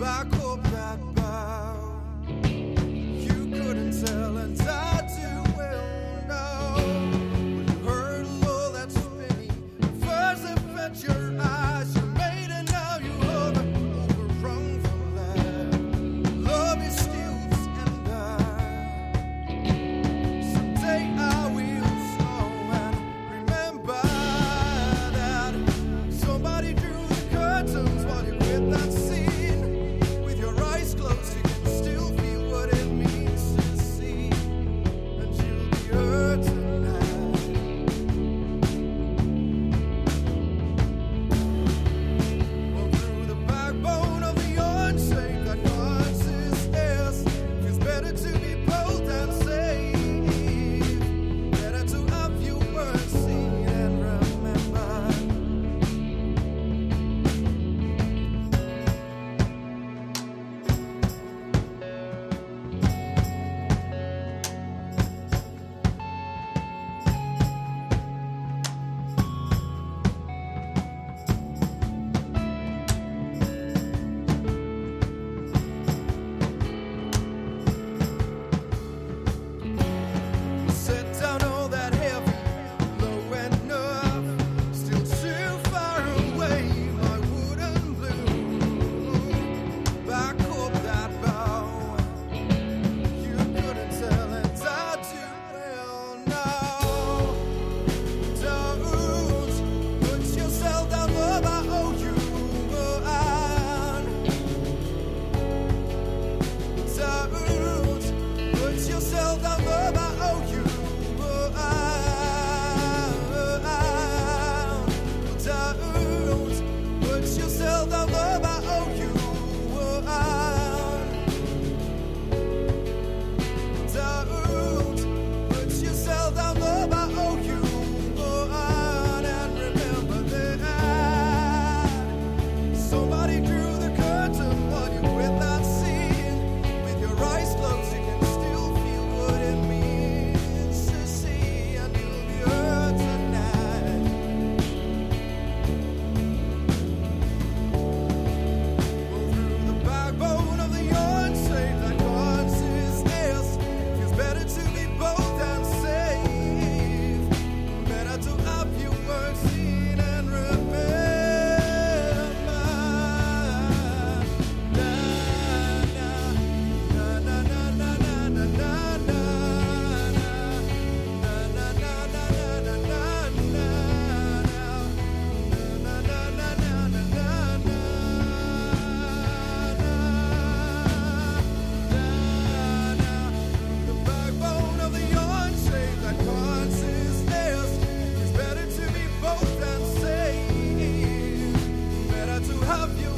back up that bow. You couldn't tell, and I do well know. When you heard all that spinning, first it fed your eyes. You made it, now you hover overrun for land. Love is still and someday I will snow and remember that somebody drew the curtains while you quit that scene. With your eyes closed, you can still feel what it means to see, and you'll be hurt tonight. Well, through the backbone of the unsaved, that conscious is, feels better to be bold than safe. Better to have your words seen and remembered. Set down all that heavy, low enough, still too far away, my wooden blue. Back up that bow. You couldn't tell, and I do well know. Don't put yourself down, love, I owe you on. Don't put yourself down, love, I owe you on. Don't put yourself down, love, I owe you on. Don't put yourself down, love, I owe you on. And remember that somebody drew the curtain while you quit that scene. With your eyes closed, you can still feel what it means to see, and you'll be hurt tonight. Well, through the backbone of the unsaved, that consciousness, feels better to be bold than safe. Better to have your words seen and remembered. The backbone of the unsaved, that consciousness, is better to be bold than safe. Better to have you